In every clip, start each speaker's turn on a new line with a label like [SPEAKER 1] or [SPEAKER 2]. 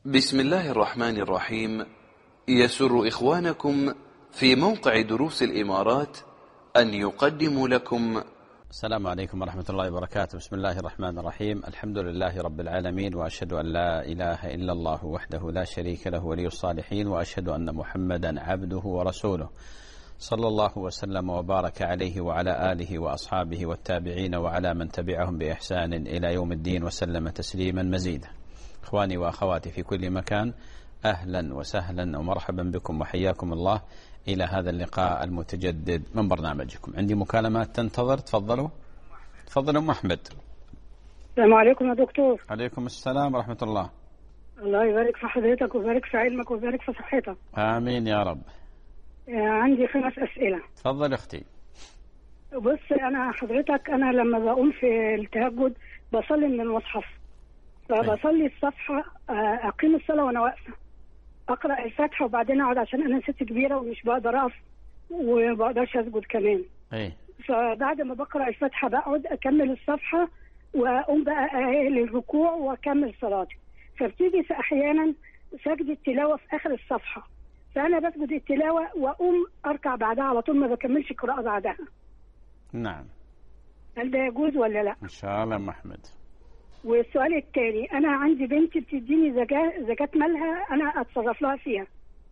[SPEAKER 1] بسم الله الرحمن الرحيم. يسر إخوانكم في موقع دروس الإمارات أن يقدموا لكم.
[SPEAKER 2] السلام عليكم ورحمة الله وبركاته. بسم الله الرحمن الرحيم. الحمد لله رب العالمين، وأشهد أن لا إله إلا الله وحده لا شريك له ولي الصالحين، وأشهد أن محمدا عبده ورسوله، صلى الله وسلم وبارك عليه وعلى آله وأصحابه والتابعين وعلى من تبعهم بإحسان إلى يوم الدين، وسلم تسليما مزيدا. إخواني وأخواتي في كل مكان، أهلا وسهلا ومرحبا بكم وحياكم الله إلى هذا اللقاء المتجدد من برنامجكم. عندي مكالمات تنتظر، تفضلوا. تفضل أم أحمد.
[SPEAKER 3] السلام عليكم يا دكتور.
[SPEAKER 2] عليكم السلام ورحمة الله.
[SPEAKER 3] الله يبارك في حضرتك ويبارك في علمك ويبارك في صحتك.
[SPEAKER 2] آمين يا رب.
[SPEAKER 3] عندي 5 أسئلة.
[SPEAKER 2] تفضل أختي.
[SPEAKER 3] بص، أنا لما بقوم في التهجد بصلي من المصحف، فبصلي الصفحة، أقيم الصلاة وأنا واقفة، أقرأ الفاتحة وبعدين أقعد عشان أنا ست كبيرة ومش بقدر أقف وما بقدرش أسجد كمان. فبعد ما بقرأ الفاتحة بقعد أكمل الصفحة وأقوم بقى للركوع وأكمل صلاتي. فبتيجي في أحيانا سجدة تلاوة في آخر الصفحة، فأنا بسجد التلاوة وأقوم أركع بعدها على طول، ما بكملش قراءة بعدها.
[SPEAKER 2] نعم.
[SPEAKER 3] هل ده يجوز ولا لا؟
[SPEAKER 2] إن شاء الله يا محمد.
[SPEAKER 3] والسؤال الثاني، أنا عندي بنتي بتديني زكاة مالها أنا أتصرف لها فيها.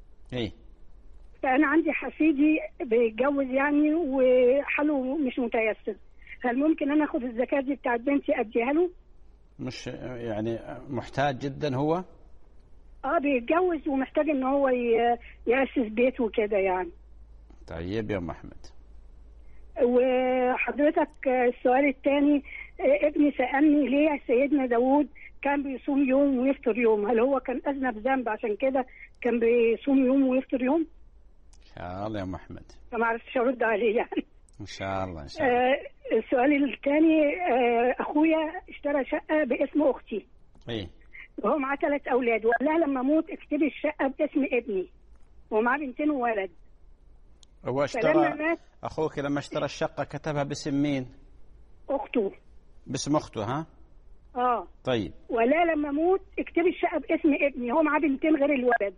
[SPEAKER 3] فأنا عندي حفيدي بيتجوز يعني وحاله مش متيسر، هل ممكن أنا أخد الزكاة دي بتاعت بنتي أديها له؟
[SPEAKER 2] مش يعني محتاج جدا هو؟
[SPEAKER 3] بيتجوز ومحتاج إن هو يأسس بيت وكده يعني.
[SPEAKER 2] طيب يا محمد.
[SPEAKER 3] وحضرتك السؤال الثاني، ابني سألني ليه سيدنا داود كان بيصوم يوم ويفطر يوم، هل هو كان أذنب ذنب عشان كده كان بيصوم يوم ويفطر يوم؟
[SPEAKER 2] إن شاء الله يا محمد.
[SPEAKER 3] فما عرفتش أرد عليه يعني.
[SPEAKER 2] إن شاء الله إن شاء الله.
[SPEAKER 3] السؤال الثاني، أخويا اشترى شقة باسم أختي. وهو معاه 3 أولاد، وقال لها لما أموت اكتبي الشقة باسم ابني، ومعاه 2 وولد.
[SPEAKER 2] هو اشترى أخوك لما اشترى الشقة كتبها باسم مين؟
[SPEAKER 3] أخته.
[SPEAKER 2] باسم أخته ها؟
[SPEAKER 3] طيب. ولا لما أموت اكتبي الشقة باسم ابني، هو معاه 2 غير الولد.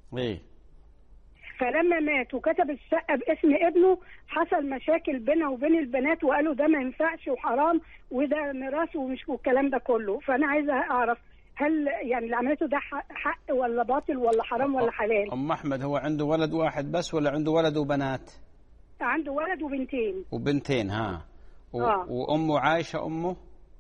[SPEAKER 3] فلما مات وكتب الشقة باسم ابنه حصل مشاكل بينه وبين البنات، وقالوا ده ما ينفعش وحرام وده ميراث ومش والكلام ده كله. فأنا عايزة أعرف هل يعني اللي عملته ده حق ولا باطل ولا حرام ولا حلال؟
[SPEAKER 2] أم أحمد، هو عنده ولد واحد بس ولا عنده ولد وبنات؟
[SPEAKER 3] عنده ولد وبنتين.
[SPEAKER 2] وبنتين ها. وأمه عايشة أمه؟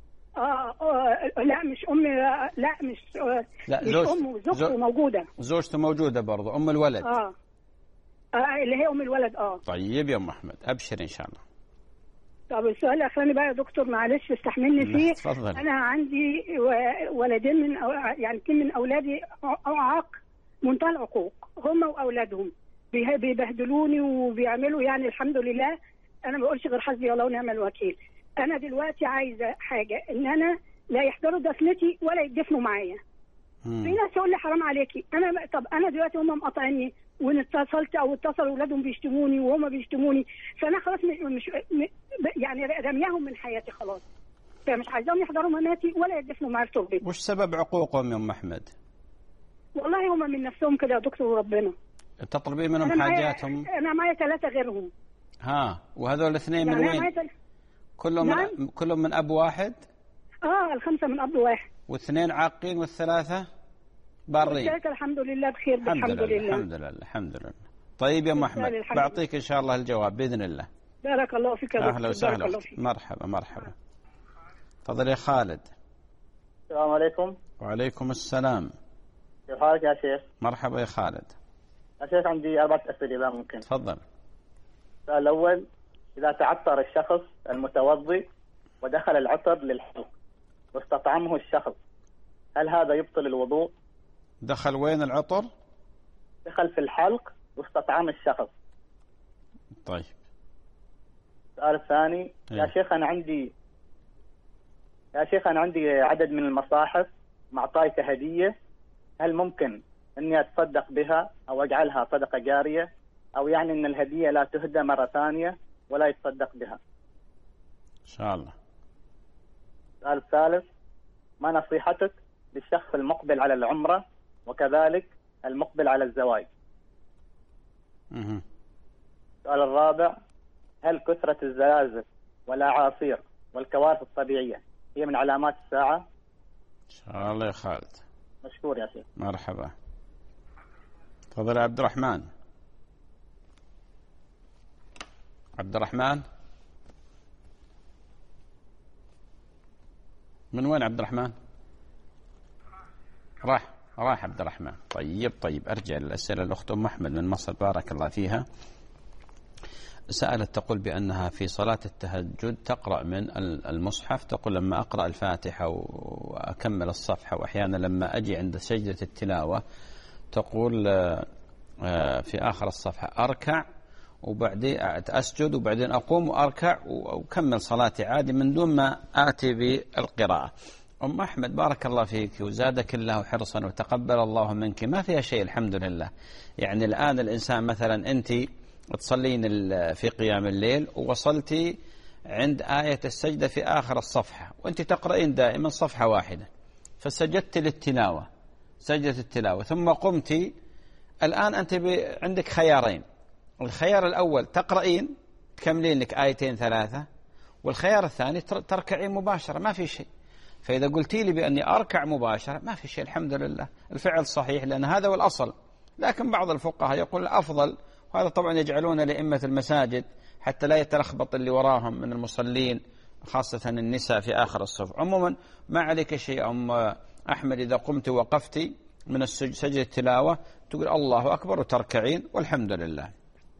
[SPEAKER 3] لا مش أمي، لا مش أمه، زوجته موجودة.
[SPEAKER 2] زوجته موجودة برضه، أم الولد.
[SPEAKER 3] اللي هي أم الولد.
[SPEAKER 2] طيب يا أم أحمد، أبشر إن شاء الله.
[SPEAKER 3] طب السؤال الأخراني بقى يا دكتور، معلش استحملني فيه.
[SPEAKER 2] تفضل.
[SPEAKER 3] أنا عندي ولدين يعني 2 من أولادي أعاق منتهى العقوق، هم وأولادهم بيبهدلوني وبيعملوا يعني الحمد لله أنا ما بقولش غير حسبي الله ونعم الوكيل. أنا دلوقتي عايزة حاجة، إن أنا لا يحضروا دفنتي ولا يدفنوا معايا. في ناس يقول لي حرام عليكي، طب أنا دلوقتي هم مقاطعيني، وان اتصلت او اتصلوا اولادهم بيشتموني وهم بيشتموني، فانا خلاص مش يعني رمياهم من حياتي خلاص، فمش عايزاهم يحضروا مماتي ولا يدفنوا معايا في تربتي.
[SPEAKER 2] وش سبب عقوقهم يا ام احمد؟
[SPEAKER 3] والله هم من نفسهم كده يا دكتور وربنا.
[SPEAKER 2] تطلبي منهم حاجاتهم؟
[SPEAKER 3] انا معايا 3 غيرهم.
[SPEAKER 2] وهذول 2 من وين؟ كلهم من اب واحد؟
[SPEAKER 3] ال5 من اب واحد.
[SPEAKER 2] و2 عاقين والثلاثه بارين.
[SPEAKER 3] الحمد لله بخير. الحمد لله.
[SPEAKER 2] الحمد لله. طيب يا محمد، بعطيك إن شاء الله الجواب بإذن الله.
[SPEAKER 3] بارك الله فيك يا دكتور.
[SPEAKER 2] أهلا وسهلا. مرحبا. تفضل يا خالد.
[SPEAKER 4] السلام عليكم.
[SPEAKER 2] وعليكم السلام.
[SPEAKER 4] كيف حالك يا شيخ؟
[SPEAKER 2] مرحبا يا خالد.
[SPEAKER 4] يا شيخ عندي 4 أسئلة إذا ممكن.
[SPEAKER 2] تفضل.
[SPEAKER 4] السؤال الأول، إذا تعطر الشخص المتوضئ ودخل العطر للحلق واستطعمه الشخص، هل هذا يبطل الوضوء؟
[SPEAKER 2] دخل وين العطر؟
[SPEAKER 4] دخل في الحلق واستطعم الشخص.
[SPEAKER 2] طيب.
[SPEAKER 4] السؤال الثاني، يا شيخ أنا عندي عدد من المصاحف معطاي كهدية، هل ممكن أني أتصدق بها أو أجعلها صدقة جارية، أو يعني أن الهدية لا تهدى مرة ثانية ولا يتصدق بها؟
[SPEAKER 2] إن شاء الله.
[SPEAKER 4] السؤال الثالث، ما نصيحتك للشخص المقبل على العمرة وكذلك المقبل على الزواج. السؤال الرابع: هل كثرة الزلازل والأعاصير والكوارث الطبيعية هي من علامات الساعة؟
[SPEAKER 2] إن شاء الله يا خالد.
[SPEAKER 4] مشكور يا شيخ.
[SPEAKER 2] مرحبا. تفضل يا عبد الرحمن. عبد الرحمن من وين؟ عبد الرحمن راح عبد الرحمن. طيب أرجع للأسئلة. الأخت أم أحمد من مصر بارك الله فيها سألت تقول بأنها في صلاة التهجد تقرأ من المصحف، تقول لما أقرأ الفاتحة وأكمل الصفحة، وأحيانا لما أجي عند سجدة التلاوة تقول في آخر الصفحة أركع وبعدين أسجد وبعدين أقوم وأركع وأكمل صلاتي عادي من دون ما آتي بالقراءة. أم أحمد بارك الله فيك وزادك الله حرصا وتقبل الله منك، ما فيها شيء الحمد لله. يعني الآن الإنسان مثلا أنت تصلين في قيام الليل ووصلتي عند آية السجدة في آخر الصفحة وأنت تقرأين دائما صفحة واحدة، فسجدت للتلاوة سجدة التلاوة ثم قمتي، الآن أنت عندك خيارين. الخيار الأول تقرأين تكملين لك آيتين ثلاثة، والخيار الثاني تركعين مباشرة ما في شيء. فإذا قلتي لي بأني أركع مباشرة ما في شيء الحمد لله، الفعل صحيح لأن هذا هو الأصل. لكن بعض الفقهاء يقول الأفضل، وهذا طبعا يجعلون لأئمة المساجد حتى لا يتلخبط اللي وراهم من المصلين خاصة النساء في آخر الصف. عموما ما عليك شيء أم أحمد، إذا قمت وقفتي من سجدة التلاوة تقول الله أكبر وتركعين والحمد لله.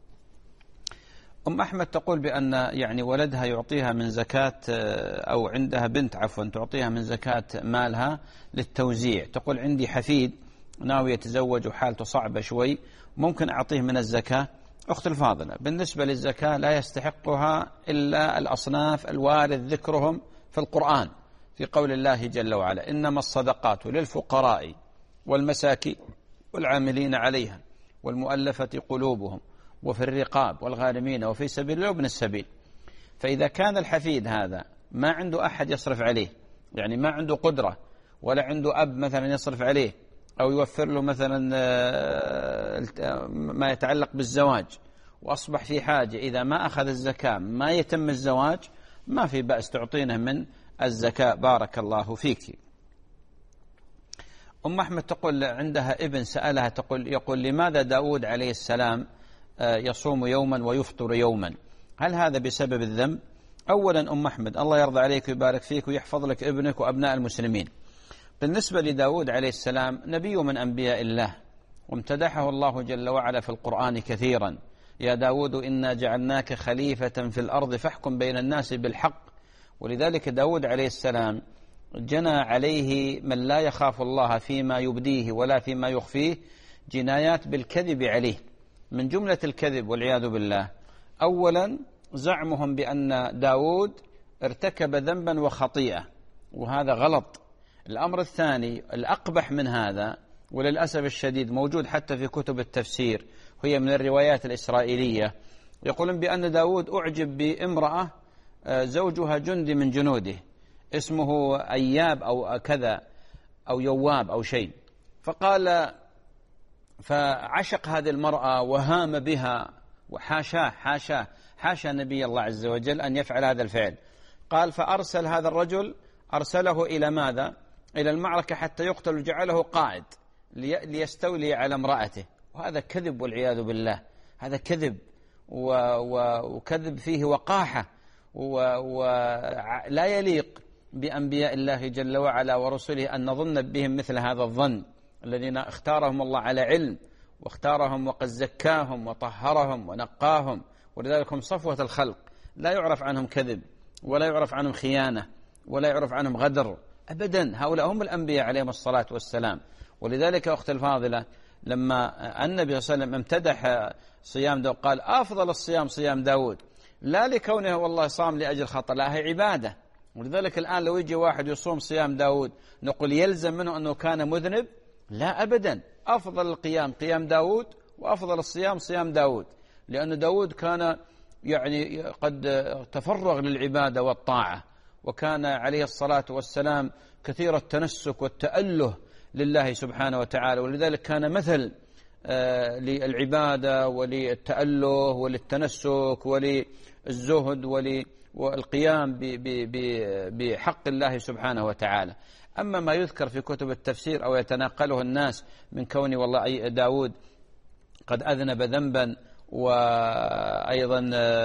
[SPEAKER 2] أم أحمد تقول بأن يعني ولدها يعطيها من زكاة، أو عندها بنت عفوا تعطيها من زكاة مالها للتوزيع. تقول عندي حفيد ناوي يتزوج وحالته صعبة شوي، ممكن أعطيه من الزكاة؟ أخت الفاضلة، بالنسبة للزكاة لا يستحقها إلا الأصناف الوارد ذكرهم في القرآن في قول الله جل وعلا إنما الصدقات للفقراء والمساكين والعاملين عليها والمؤلفة قلوبهم وفي الرقاب والغارمين وفي سبيل الله وابن السبيل. فإذا كان الحفيد هذا ما عنده أحد يصرف عليه، يعني ما عنده قدرة ولا عنده أب مثلا يصرف عليه أو يوفر له مثلا ما يتعلق بالزواج، وأصبح في حاجة، إذا ما أخذ الزكاة ما يتم الزواج، ما في بأس تعطينه من الزكاة بارك الله فيك. أم أحمد تقول عندها ابن سألها يقول لماذا داود عليه السلام يصوم يوما ويفطر يوما؟ هل هذا بسبب الذنب؟ أولا أم أحمد الله يرضى عليك ويبارك فيك ويحفظ لك ابنك وأبناء المسلمين. بالنسبة لداود عليه السلام نبي من أنبياء الله، وامتدحه الله جل وعلا في القرآن كثيرا: يا داود إنا جعلناك خليفة في الأرض فاحكم بين الناس بالحق. ولذلك داود عليه السلام جنى عليه من لا يخاف الله فيما يبديه ولا فيما يخفيه جنايات بالكذب عليه. من جملة الكذب والعياذ بالله أولا زعمهم بأن داود ارتكب ذنبا وخطيئة، وهذا غلط. الأمر الثاني الأقبح من هذا وللأسف الشديد موجود حتى في كتب التفسير، وهي من الروايات الإسرائيلية، يقولون بأن داود أعجب بامرأة زوجها جندي من جنوده اسمه أياب أو كذا أو يواب أو شيء، فعشق هذه المرأة وهام بها، حاشا نبي الله عز وجل أن يفعل هذا الفعل. قال فأرسل هذا الرجل، أرسله إلى ماذا؟ إلى المعركة حتى يقتل وجعله قائد ليستولي على امرأته. وهذا كذب والعياذ بالله، هذا كذب وكذب فيه وقاحة، ولا يليق بأنبياء الله جل وعلا ورسله أن نظن بهم مثل هذا الظن، الذين اختارهم الله على علم واختارهم وقد زكاهم وطهرهم ونقاهم، ولذلك هم صفوة الخلق، لا يعرف عنهم كذب ولا يعرف عنهم خيانة ولا يعرف عنهم غدر أبدا. هؤلاء هم الأنبياء عليهم الصلاة والسلام. ولذلك أخت الفاضلة لما النبي صلى الله عليه وسلم امتدح صيام داود قال أفضل الصيام صيام داود، لا لكونه والله صام لأجل خطأ، لا هي عبادة. ولذلك الآن لو يجي واحد يصوم صيام داود نقول يلزم منه أنه كان مذنب؟ لا أبدا. أفضل القيام قيام داود، وأفضل الصيام صيام داود، لأن داود كان يعني قد تفرغ للعبادة والطاعة، وكان عليه الصلاة والسلام كثير التنسك والتأله لله سبحانه وتعالى. ولذلك كان مثل للعبادة وللتأله وللتنسك وللزهد والقيام بحق الله سبحانه وتعالى. أما ما يذكر في كتب التفسير أو يتناقله الناس من كون والله داود قد أذنب ذنبا وأيضا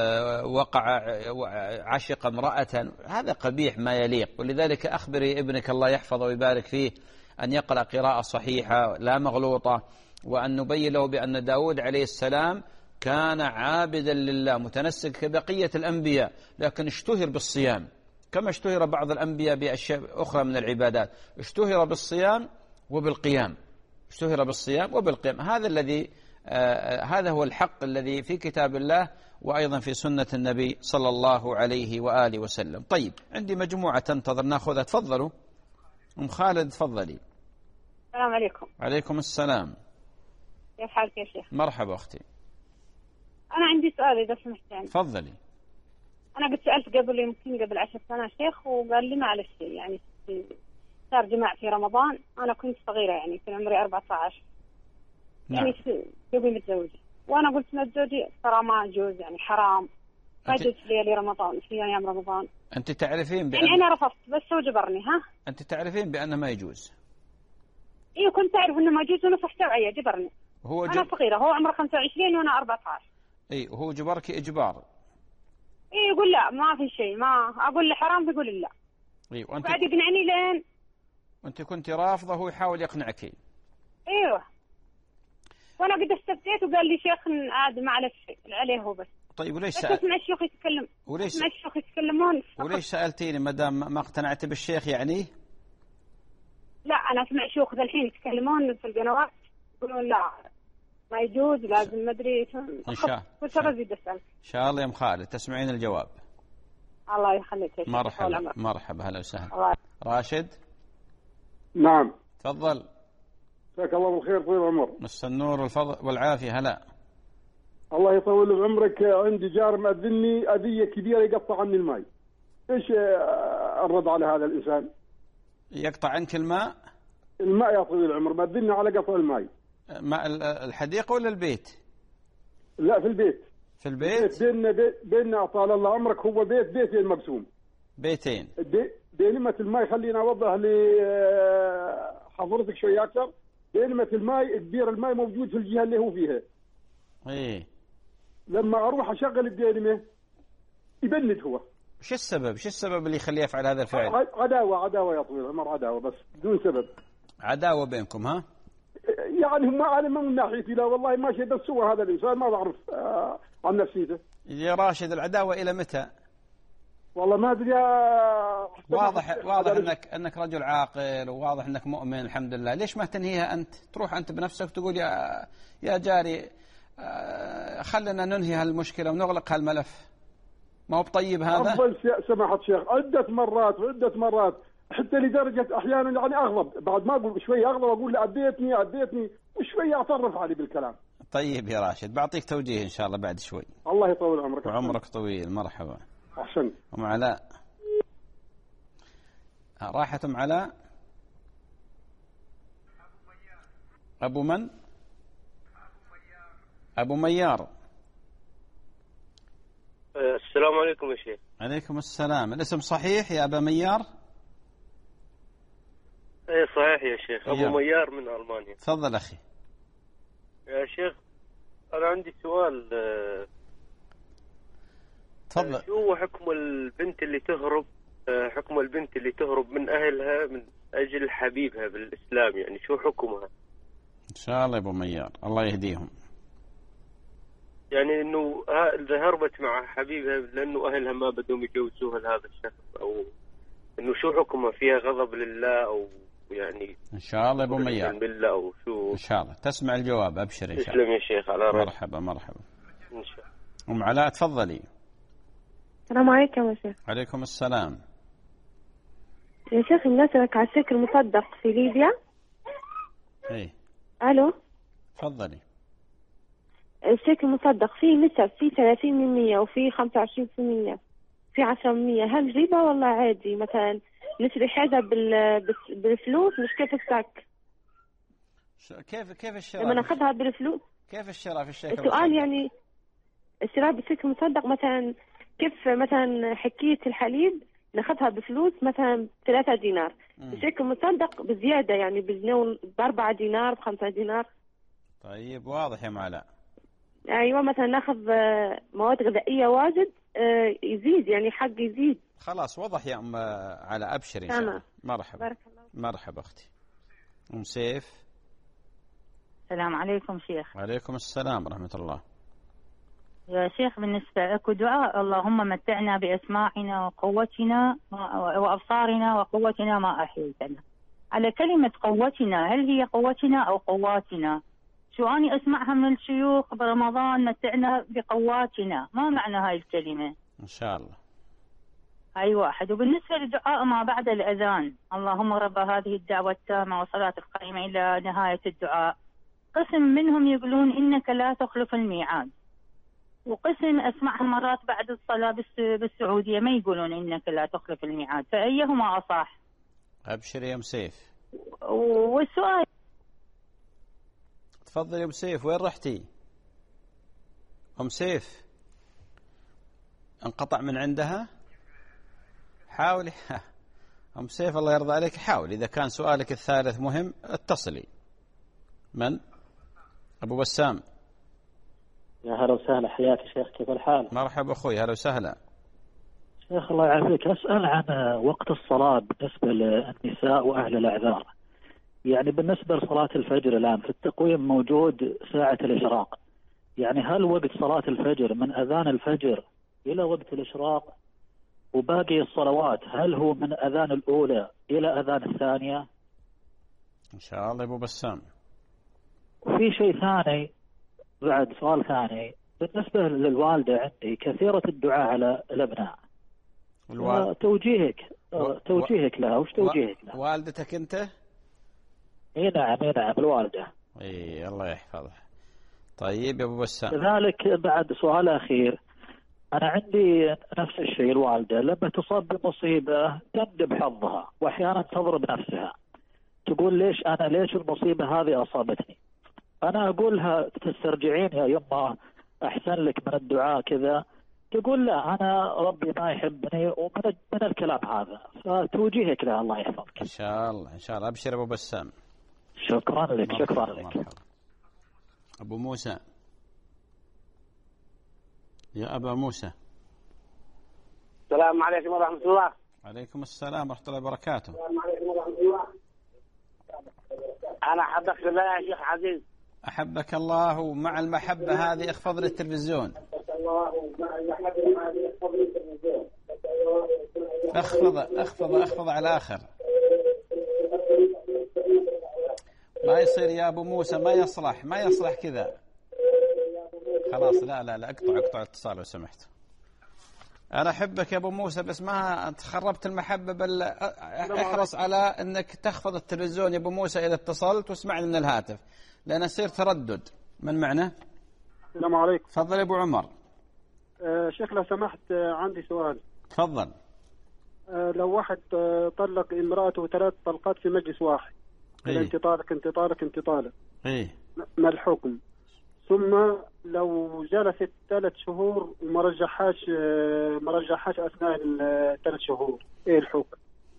[SPEAKER 2] عشق امرأة، هذا قبيح ما يليق. ولذلك أخبري ابنك الله يحفظه ويبارك فيه أن يقرأ قراءة صحيحة لا مغلوطة، وأن نبين له بأن داود عليه السلام كان عابدا لله متنسك كبقية الأنبياء، لكن اشتهر بالصيام كما اشتهر بعض الأنبياء بأشياء أخرى من العبادات، اشتهر بالصيام وبالقيام، اشتهر بالصيام وبالقيام. هذا هو الحق الذي في كتاب الله وأيضا في سنة النبي صلى الله عليه وآله وسلم. طيب، عندي مجموعة تنتظر ناخذها، تفضلوا. أم خالد تفضلي.
[SPEAKER 5] السلام عليكم.
[SPEAKER 2] عليكم السلام.
[SPEAKER 5] كيف حالك يا شيخ؟
[SPEAKER 2] مرحبا أختي.
[SPEAKER 5] أنا عندي سؤال إذا سمحت يعني.
[SPEAKER 2] تفضلي.
[SPEAKER 5] أنا قد سألت قبل 10 سنوات شيخ، وقال لي معلش يعني صار جماع في رمضان. أنا كنت صغيرة يعني في عمري 14.
[SPEAKER 2] نعم.
[SPEAKER 5] يعني زوجي متزوجة، وأنا قلت لزوجي ترى ما يجوز يعني حرام، ما يجوز في ليالي رمضان في أيام رمضان.
[SPEAKER 2] أنت تعرفين
[SPEAKER 5] يعني أنا رفضت بس هو جبرني.
[SPEAKER 2] أنت تعرفين بأنه ما يجوز.
[SPEAKER 5] إيه كنت أعرف إنه ما يجوز ونصح توعية، جبرني. أنا صغيرة، هو عمره 25 وأنا 14.
[SPEAKER 2] إيه هو جبرك إجبار.
[SPEAKER 5] إيه يقول لا ما في شيء، ما أقول له حرام يقول لا.
[SPEAKER 2] إيه وأنت
[SPEAKER 5] بعد يقنعني لين.
[SPEAKER 2] وأنت كنت رافضة وهو يحاول يقنعك.
[SPEAKER 5] ايوه، وانا قد استفتيت وقال لي شيخ عاد معلش عليه هو بس.
[SPEAKER 2] طيب وليش
[SPEAKER 5] اسمع الشيوخ يتكلم، اسمع الشيوخ يتكلمون.
[SPEAKER 2] وليش سألتيني ما دام ما اقتنعت بالشيخ يعني؟
[SPEAKER 5] لا انا اسمع شيوخ الحين يتكلمون في القنوات يقولون لا ما يجوز لازم ما ادري.
[SPEAKER 2] ان شاء
[SPEAKER 5] الله
[SPEAKER 2] ان شاء الله يا ام خالد تسمعين الجواب.
[SPEAKER 5] الله يخليك يا شيخ.
[SPEAKER 2] مرحبا هلا وسهلا. راشد.
[SPEAKER 6] نعم
[SPEAKER 2] تفضل.
[SPEAKER 6] جزاك الله بالخير، طيب العمر.
[SPEAKER 2] مس النور والفضل والعافيه. هلا
[SPEAKER 6] الله يطول بعمرك. عندي جار مأذني أذية كبيرة يقطع عني الماء، ايش الرد على هذا الإنسان؟
[SPEAKER 2] يقطع عنك الماء
[SPEAKER 6] يا طويل العمر، مأذني على قطع الماء.
[SPEAKER 2] ماء الحديقة ولا البيت؟
[SPEAKER 6] لا في البيت.
[SPEAKER 2] في البيت
[SPEAKER 6] بيننا طال الله عمرك، هو بيتين مقسوم.
[SPEAKER 2] بيتين.
[SPEAKER 6] بينمة الماء، خلينا أوضح لحضرتك شوية أكثر. بينمة الماء كبير، الماء موجود في الجهة اللي هو فيها.
[SPEAKER 2] إيه.
[SPEAKER 6] لما أروح أشغل الدينمة يبند هو.
[SPEAKER 2] شو السبب اللي يخليه يفعل هذا الفعل؟
[SPEAKER 6] عداوة يا طويل العمر، عداوة بس بدون سبب.
[SPEAKER 2] عداوة بينكم ها؟
[SPEAKER 6] يعني ما أنا من ناحيتي لا والله ما شيء، بس هو هذا الإنسان ما بعرف عن نفسيته.
[SPEAKER 2] يا راشد العداوة إلى متى؟
[SPEAKER 6] والله ما أدري.
[SPEAKER 2] واضح أنك رجل عاقل، وواضح أنك مؤمن الحمد لله. ليش ما تنهيها أنت؟ تروح أنت بنفسك تقول يا جاري خلنا ننهي هالمشكلة ونغلق هالملف. ما هو بطيب هذا؟
[SPEAKER 6] أفضل سماحة الشيخ عدة مرات حتى لدرجة أحيانا يعني أغضب، بعد ما أقول شوية أغضب أقول له أديتني وشوية أعترف عليه بالكلام.
[SPEAKER 2] طيب يا راشد بعطيك توجيه إن شاء الله بعد شوي.
[SPEAKER 6] الله يطول عمرك.
[SPEAKER 2] وعمرك طويل. مرحبا.
[SPEAKER 6] أحسن.
[SPEAKER 2] أم علاء. راحت أم علاء. أبو من؟ أبو ميار.
[SPEAKER 7] السلام عليكم يا شيخ.
[SPEAKER 2] عليكم السلام. الاسم صحيح يا أبا ميار؟
[SPEAKER 7] ايه صحيح يا شيخ. أبو ميار من ألمانيا.
[SPEAKER 2] تفضل أخي.
[SPEAKER 7] يا شيخ أنا عندي سؤال.
[SPEAKER 2] تفضل.
[SPEAKER 7] شو حكم البنت اللي تهرب من أهلها من أجل حبيبها بالإسلام، يعني شو حكمها؟
[SPEAKER 2] إن شاء الله يا أبو ميار الله يهديهم.
[SPEAKER 7] يعني إنه إذا هربت مع حبيبها لأنه أهلها ما بدهم يجوزوها لهذا الشخص، أو إنه شو حكمها؟ فيها غضب لله أو يعني؟
[SPEAKER 2] إن شاء الله يا أبو ميار
[SPEAKER 7] بالله أو شو؟
[SPEAKER 2] إن شاء الله تسمع الجواب. أبشر إن شاء الله.
[SPEAKER 7] تسلم يا شيخ. على رأيك.
[SPEAKER 2] مرحبا.
[SPEAKER 7] إن شاء الله.
[SPEAKER 2] أم علاء تفضلي.
[SPEAKER 8] السلام عليكم يا شيخ.
[SPEAKER 2] عليكم السلام.
[SPEAKER 8] يا شيخ نسألك على الشيك المصدق في ليبيا.
[SPEAKER 2] إيه.
[SPEAKER 8] ألو.
[SPEAKER 2] تفضلي.
[SPEAKER 8] الشيك المصدق فيه نسب، فيه 30% وفيه 25%، فيه 10%. هل ربا ولا عادي؟ مثلا نشري حاجة بالفلوس مش كيف السك،
[SPEAKER 2] كيف الشراء؟
[SPEAKER 8] لما ناخذها بالفلوس.
[SPEAKER 2] كيف الشراء في الشيك
[SPEAKER 8] السؤال
[SPEAKER 2] المصدق؟
[SPEAKER 8] يعني الشراء بالشيك المصدق مثلا كيف مثلا حكية الحليب ناخذها بفلوس مثلا 3 دينار، الشيك المصدق بزيادة يعني ب4 دينار ب5 دينار.
[SPEAKER 2] طيب واضح يا معلاء.
[SPEAKER 8] أيوة مثلا ناخذ مواد غذائية واجد يزيد يعني حق يزيد.
[SPEAKER 2] خلاص وضح يا أم علاء، أبشر إن شاء الله. مرحبا.
[SPEAKER 8] بارك الله.
[SPEAKER 2] مرحبا أختي أم سيف.
[SPEAKER 9] السلام عليكم شيخ.
[SPEAKER 2] وعليكم السلام ورحمة الله.
[SPEAKER 9] يا شيخ بالنسبة لك دعاء اللهم متعنا بأسماعنا وقوتنا وأبصارنا وقوتنا ما أحييتنا. على كلمة قوتنا، هل هي قوتنا أو قواتنا؟ شو أني أسمعها من الشيوخ برمضان متعنا بقواتنا، ما معنى هاي الكلمة؟
[SPEAKER 2] إن شاء الله.
[SPEAKER 9] هاي واحد. وبالنسبة لدعاء ما بعد الأذان، اللهم رب هذه الدعوة التامة والصلاة القائمة إلى نهاية الدعاء، قسم منهم يقولون إنك لا تخلف الميعاد، وقسم أسمعها مرات بعد الصلاة بالسعودية ما يقولون إنك لا تخلف الميعاد، فأيهما أصح؟
[SPEAKER 2] أبشر يا أم سيف.
[SPEAKER 9] والسؤال
[SPEAKER 2] تفضل يا أم سيف. وين رحتي أم سيف؟ انقطع من عندها؟ حاولي أم سيف الله يرضى عليك، حاول. إذا كان سؤالك الثالث مهم اتصلي. من؟ أبو بسام.
[SPEAKER 10] يا هلا وسهلا، حياك شيخ، كيف الحال؟
[SPEAKER 2] مرحبا أخوي، هلا وسهلا.
[SPEAKER 10] شيخ الله يعافيك، أسأل عن وقت الصلاة بالنسبة للنساء وأهل الأعذار. يعني بالنسبة لصلاة الفجر الآن في التقويم موجود ساعة الإشراق، يعني هل وقت صلاة الفجر من أذان الفجر إلى وقت الإشراق؟ وباقي الصلوات هل هو من أذان الأولى إلى أذان الثانية؟
[SPEAKER 2] إن شاء الله أبو بسام.
[SPEAKER 10] وفي شيء ثاني بعد، سؤال ثاني بالنسبة للوالدة، عندي كثيرة الدعاء على الأبناء. توجيهك لها، وش توجيهك لها؟
[SPEAKER 2] والدتك أنت؟
[SPEAKER 10] اي نعم الوالدة.
[SPEAKER 2] اي الله يحفظها. طيب يا ابو بسام.
[SPEAKER 10] كذلك بعد سؤال اخير، انا عندي نفس الشيء، الوالدة لما تصاب بمصيبة تندب حظها واحيانا تضرب نفسها، تقول ليش المصيبة هذه اصابتني؟ انا اقولها تسترجعين يا يمه احسن لك من الدعاء كذا، تقول لا انا ربي ما يحبني، ومن الكلام هذا، فتوجيهك لها الله يحفظك.
[SPEAKER 2] ان شاء الله ان شاء الله. ابشر ابو بسام.
[SPEAKER 10] شكرا لك. شكرا لك.
[SPEAKER 2] مرحبا. ابو موسى. يا ابا موسى.
[SPEAKER 11] السلام عليكم ورحمة الله.
[SPEAKER 2] عليكم السلام ورحمة الله وبركاته.
[SPEAKER 11] السلام عليكم ورحمة الله. أنا أحبك بالله يا شيخ عزيز.
[SPEAKER 2] أحبك الله، ومع المحبة هذه اخفض لي التلفزيون. اخفض على الآخر. ما يصير يا أبو موسى، ما يصلح كذا. خلاص لا اقطع اتصال لو سمحت. أنا أحبك يا أبو موسى، بس ما تخربت المحبة، بل احرص على أنك تخفض التلفزيون يا أبو موسى إذا اتصلت واسمعني من الهاتف، لأن يصير تردد. من معنا؟
[SPEAKER 6] السلام عليكم.
[SPEAKER 2] تفضل يا أبو عمر.
[SPEAKER 6] شيخ لو سمحت عندي سؤال.
[SPEAKER 2] تفضل.
[SPEAKER 6] لو واحد طلق امرأته 3 طلقات في مجلس واحد، انت طالق
[SPEAKER 2] إيه؟
[SPEAKER 6] ما الحكم؟ ثم لو جلست 3 شهور وما رجعهاش أثناء 3 شهور، إيه الحكم؟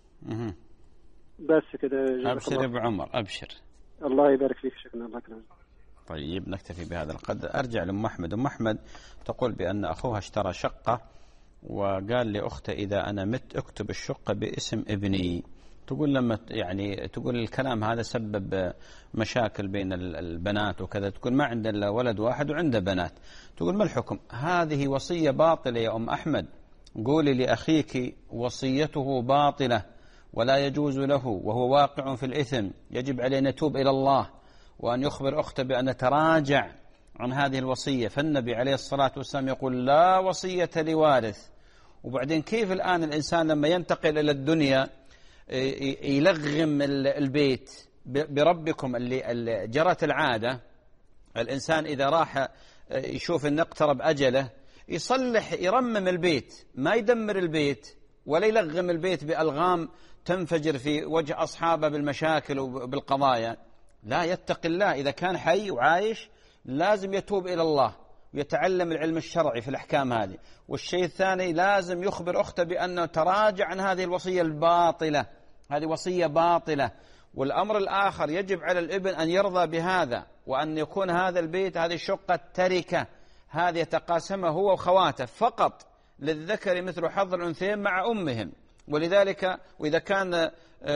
[SPEAKER 6] بس كده.
[SPEAKER 2] أبشر يا أبو عمر، أبشر.
[SPEAKER 6] الله يبارك فيك شيخنا، الله يكرمك.
[SPEAKER 2] طيب نكتفي بهذا القدر. أرجع لأم أحمد. أم أحمد تقول بأن أخوها اشترى شقة وقال لأخته إذا أنا مت اكتب الشقة باسم ابني. تقول لما تقول الكلام هذا سبب مشاكل بين البنات وكذا، تقول ما عنده إلا ولد واحد وعنده بنات. تقول ما الحكم؟ هذه وصية باطلة يا أم أحمد. قولي لأخيك وصيته باطلة ولا يجوز له وهو واقع في الإثم، يجب عليه أن يتوب إلى الله وأن يخبر أخته بأن تراجع عن هذه الوصية. فالنبي عليه الصلاة والسلام يقول لا وصية لوارث. وبعدين كيف الآن الإنسان لما ينتقل إلى الدنيا يلغم البيت بربكم اللي جرت العادة، الإنسان إذا راح يشوف أن اقترب أجله يرمم البيت، ما يدمر البيت ولا يلغم البيت بألغام تنفجر في وجه أصحابه بالمشاكل وبالقضايا. لا يتقي الله إذا كان حي وعايش لازم يتوب إلى الله ويتعلم العلم الشرعي في الأحكام هذه. والشيء الثاني لازم يخبر أخته بأنه تراجع عن هذه الوصية الباطلة، هذه وصية باطلة. والأمر الآخر يجب على الابن أن يرضى بهذا، وأن يكون هذا البيت هذه شقة تركة، هذه يتقاسمها هو وخواته فقط، للذكر مثل حظ الأنثيين مع أمهم. ولذلك وإذا كان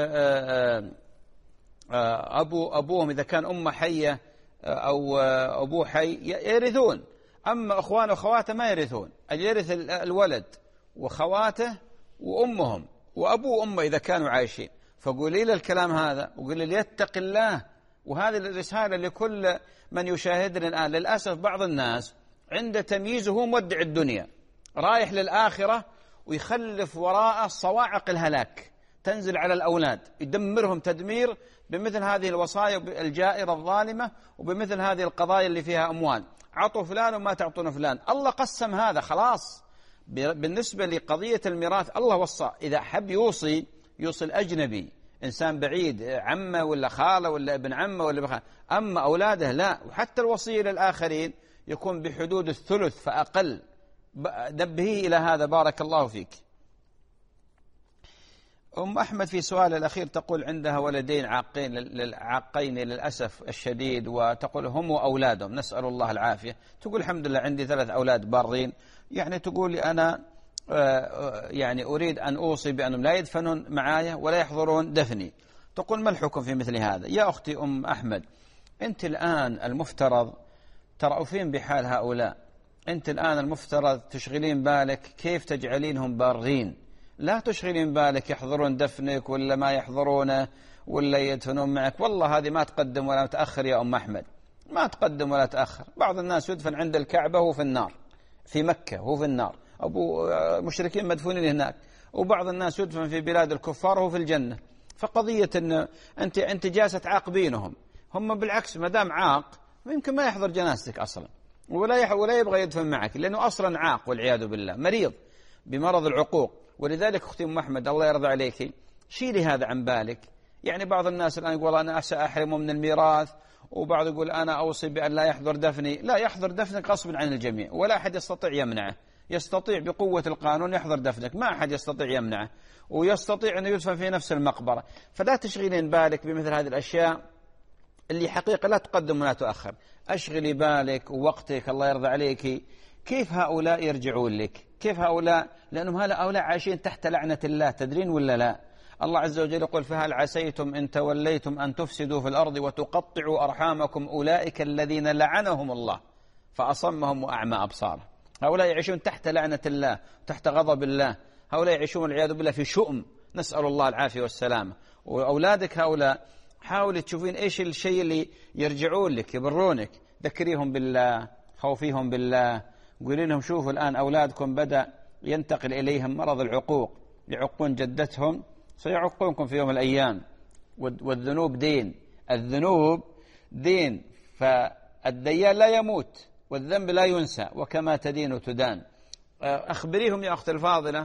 [SPEAKER 2] أبوهم إذا كان أمه حية أو أبوه حي يرثون، أما أخوانه وخواته ما يرثون. يرث الولد وخواته وأمهم وأبوه وأمه إذا كانوا عايشين. فقولي له الكلام هذا وقولي له يتق الله. وهذه الرسالة لكل من يشاهدنا الآن. للأسف بعض الناس عند تمييزه هو مودع الدنيا رايح للآخرة، ويخلف وراءه صواعق الهلاك تنزل على الأولاد، يدمرهم تدمير بمثل هذه الوصايا الجائرة الظالمة، وبمثل هذه القضايا اللي فيها أموال. عطوا فلان وما تعطون فلان. الله قسم هذا خلاص. بالنسبة لقضية الميراث الله وصى، إذا حب يوصي الأجنبي، إنسان بعيد، عمه ولا خاله ولا ابن عمه ولا بخاله. أما أولاده لا. وحتى الوصية للآخرين يكون بحدود الثلث فأقل. نبهيه إلى هذا. بارك الله فيك. أم أحمد في سؤال الأخير تقول عندها ولدين عاقين للأسف الشديد، وتقول هم وأولادهم نسأل الله العافية. تقول الحمد لله عندي 3 أولاد بارين. يعني تقول لي أنا يعني أريد أن أوصي بأنهم لا يدفنون معايا ولا يحضرون دفني. تقول ما الحكم في مثل هذا؟ يا أختي أم أحمد، أنت الآن المفترض ترأفين بحال هؤلاء. أنت الآن المفترض تشغلين بالك كيف تجعلينهم بارين، لا تشغلين بالك يحضرون دفنك ولا ما يحضرونه ولا يدفنون معك. والله هذه ما تقدم ولا تأخر يا أم أحمد، ما تقدم ولا تأخر. بعض الناس يدفن عند الكعبة وهو في النار، في مكة وهو في النار، أبو مشركين مدفونين هناك. وبعض الناس يدفن في بلاد الكفار وهو في الجنة. فقضية أن أنت جالسة تعاقبينهم، هم بالعكس ما دام عاق يمكن ما يحضر جنازتك أصلا، ولا يبغى يدفن معك، لأنه أصلا عاق والعياذ بالله، مريض بمرض العقوق. ولذلك أختي أم أحمد الله يرضى عليك شيلي هذا عن بالك. يعني بعض الناس الآن يقول أنا سأحرمه من الميراث، وبعض يقول أنا أوصي بأن لا يحضر دفني. لا يحضر دفنك غصبا عن الجميع، ولا أحد يستطيع يمنعه. يستطيع بقوة القانون يحضر دفنك، ما أحد يستطيع يمنعه، ويستطيع أن يدفن في نفس المقبرة. فلا تشغلين بالك بمثل هذه الأشياء اللي حقيقة لا تقدم ولا تؤخر. أشغلي بالك ووقتك الله يرضى عليك كيف هؤلاء يرجعون لك، كيف هؤلاء، لأنهم هؤلاء عايشين تحت لعنة الله. تدرين ولا لا؟ الله عز وجل يقول فهل عسيتم إن توليتم أن تفسدوا في الأرض وتقطعوا أرحامكم أولئك الذين لعنهم الله فأصمهم وأعمى أبصارهم. هؤلاء يعيشون تحت لعنة الله، تحت غضب الله. هؤلاء يعيشون والعياذ بالله في شؤم، نسأل الله العافية والسلامة. وأولادك هؤلاء حاولي تشوفين إيش الشيء اللي يرجعون لك يبرونك. ذكريهم بالله، خوفيهم بالله، قولي لهم شوفوا الآن أولادكم بدأ ينتقل إليهم مرض العقوق، يعقون جدتهم، سيعقونكم في يوم من الأيام. والذنوب دين، الذنوب دين، فالديان لا يموت والذنب لا ينسى، وكما تدين تدان. أخبريهم يا أختي الفاضلة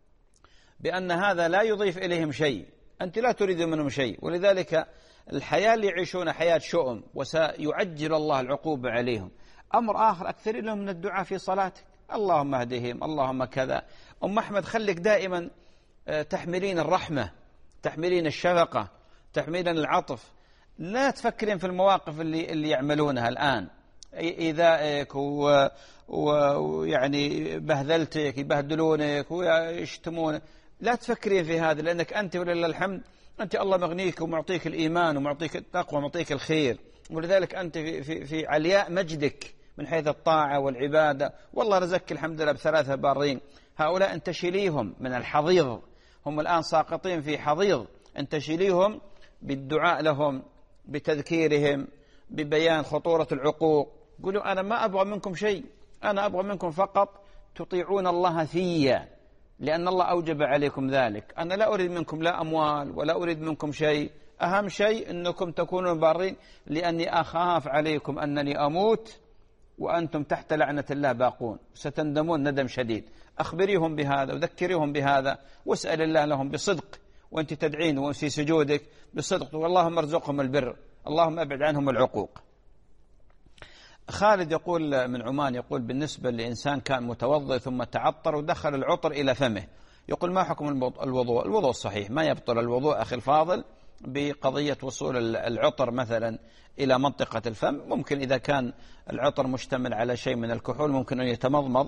[SPEAKER 2] بأن هذا لا يضيف إليهم شيء، أنت لا تريد منهم شيء. ولذلك الحياة اللي يعيشون حياة شؤم، وسيعجل الله العقوبة عليهم. أمر آخر، أكثر لهم من الدعاء في صلاتك، اللهم اهدهم، اللهم كذا. أم أحمد خليك دائما تحملين الرحمة، تحملين الشفقة، تحملين العطف. لا تفكرين في المواقف اللي يعملونها الآن، إيذائك ويعني بهذلتك، يبهدلونك ويشتمونك. لا تفكرين في هذا، لأنك أنت ولله الحمد أنت الله مغنيك ومعطيك الإيمان ومعطيك التقوى ومعطيك الخير. ولذلك أنت في علياء مجدك من حيث الطاعة والعبادة. والله رزقك الحمد لله ب3 بارين. هؤلاء أنت شيليهم من الحضيض، هم الآن ساقطين في حضيض. أنت شيليهم بالدعاء لهم، بتذكيرهم، ببيان خطورة العقوق. قولوا أنا ما أبغى منكم شيء، أنا أبغى منكم فقط تطيعون الله فيا، لأن الله أوجب عليكم ذلك. أنا لا أريد منكم لا أموال ولا أريد منكم شيء. أهم شيء أنكم تكونوا بارين، لأني أخاف عليكم أنني أموت وأنتم تحت لعنة الله باقون، ستندمون ندم شديد. أخبريهم بهذا وذكريهم بهذا، واسأل الله لهم بصدق، وأنت تدعين وفي سجودك بصدق، واللهم ارزقهم البر، اللهم أبعد عنهم العقوق. خالد يقول من عمان، يقول بالنسبة لإنسان كان متوضئ ثم تعطر ودخل العطر إلى فمه، يقول ما حكم الوضوء؟ الوضوء الصحيح ما يبطل الوضوء أخي الفاضل بقضية وصول العطر مثلا إلى منطقة الفم. ممكن إذا كان العطر مشتمل على شيء من الكحول ممكن أن يتمضمض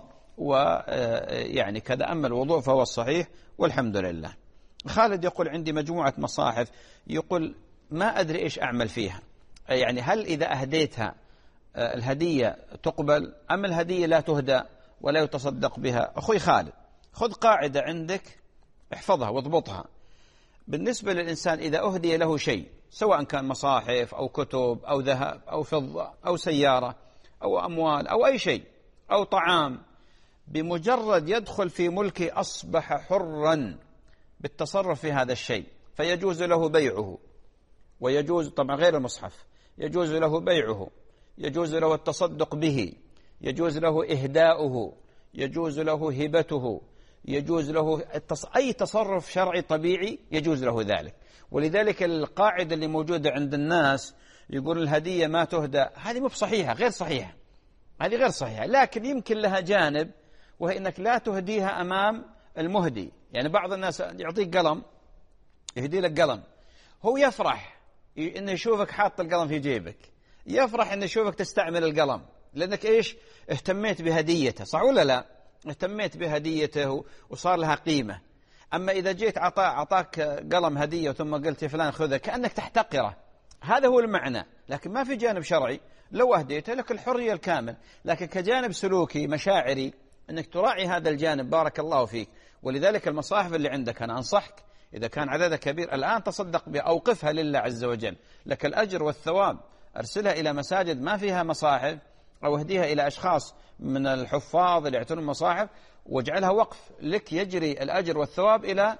[SPEAKER 2] ويعني كذا، أما الوضوء فهو الصحيح والحمد لله. خالد يقول عندي مجموعة مصاحف، يقول ما أدري إيش أعمل فيها، يعني هل إذا أهديتها الهدية تقبل أم الهدية لا تهدى ولا يتصدق بها؟ أخوي خالد خذ قاعدة عندك احفظها واضبطها. بالنسبة للإنسان إذا أهدي له شيء سواء كان مصاحف أو كتب أو ذهب أو فضة أو سيارة أو أموال أو أي شيء أو طعام، بمجرد يدخل في ملكه أصبح حرا بالتصرف في هذا الشيء، فيجوز له بيعه، ويجوز طبعا غير المصحف، يجوز له بيعه، يجوز له التصدق به، يجوز له إهداؤه، يجوز له هبته، يجوز له أي تصرف شرعي طبيعي يجوز له ذلك. ولذلك القاعدة اللي موجودة عند الناس يقول الهدية ما تهدى، هذه مو بصحيحة، غير صحيحة، هذه غير صحيحة، لكن يمكن لها جانب وهي أنك لا تهديها أمام المهدي. يعني بعض الناس يعطيك قلم، يهدي لك قلم، هو يفرح إنه يشوفك حاط القلم في جيبك، يفرح إنه يشوفك تستعمل القلم، لأنك إيش اهتميت بهديته، صح ولا لا؟ اهتميت بهديته وصار لها قيمة. أما إذا جيت عطاك قلم هدية ثم قلت يا فلان خذه، كأنك تحتقره، هذا هو المعنى، لكن ما في جانب شرعي. لو أهديته لك الحرية الكامل، لكن كجانب سلوكي مشاعري أنك تراعي هذا الجانب. بارك الله فيك. ولذلك المصاحف اللي عندك أنا أنصحك إذا كان عددها كبير الآن تصدق بها، أوقفها لله عز وجل، لك الأجر والثواب. أرسلها إلى مساجد ما فيها مصاحف أو اهديها إلى أشخاص من الحفاظ اللي يعتنون المصاحف واجعلها وقف لك، يجري الأجر والثواب إلى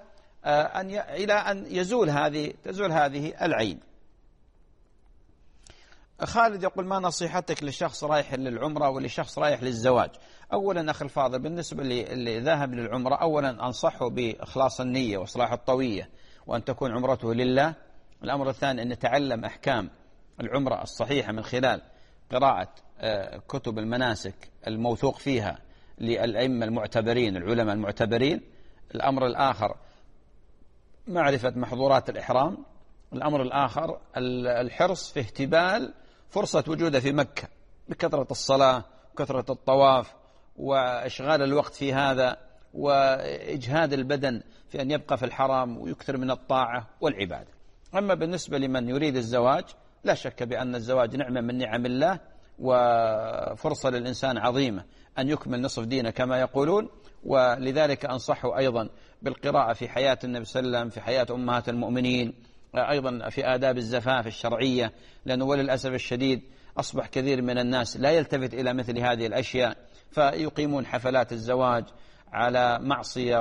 [SPEAKER 2] أن تزول هذه العين. خالد يقول ما نصيحتك لشخص رايح للعمرة ولشخص رايح للزواج؟ أولا أخي الفاضل بالنسبة اللي ذاهب للعمرة، أولا أنصحه بإخلاص النية وإصلاح الطوية وأن تكون عمرته لله. الأمر الثاني أن نتعلم أحكام العمرة الصحيحة من خلال قراءة كتب المناسك الموثوق فيها للأئمة المعتبرين، العلماء المعتبرين. الأمر الآخر معرفة محظورات الإحرام. الأمر الآخر الحرص في اهتبال فرصة وجوده في مكة بكثرة الصلاة وكثرة الطواف وإشغال الوقت في هذا وإجهاد البدن في أن يبقى في الحرام ويكثر من الطاعة والعبادة. أما بالنسبة لمن يريد الزواج، لا شك بأن الزواج نعمة من نعم الله وفرصة للإنسان عظيمة أن يكمل نصف دينه كما يقولون. ولذلك أنصحه أيضا بالقراءة في حياة النبي صلى الله عليه وسلم، في حياة أمهات المؤمنين، أيضا في آداب الزفاف الشرعية، لأنه وللأسف الشديد أصبح كثير من الناس لا يلتفت إلى مثل هذه الأشياء، فيقيمون حفلات الزواج على معصية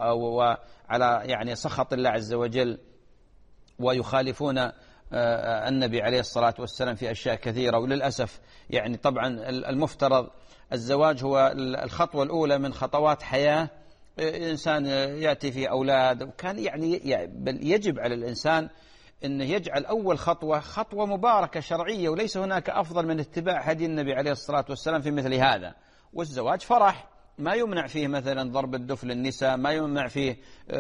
[SPEAKER 2] وعلى يعني سخط الله عز وجل، ويخالفون النبي عليه الصلاة والسلام في أشياء كثيرة. وللأسف يعني طبعا المفترض الزواج هو الخطوة الأولى من خطوات حياة إنسان يأتي في أولاد، وكان يعني بل يجب على الإنسان أن يجعل أول خطوة مباركة شرعية، وليس هناك أفضل من اتباع هدي النبي عليه الصلاة والسلام في مثل هذا. والزواج فرح، ما يمنع فيه مثلا ضرب الدف للنساء، ما يمنع فيه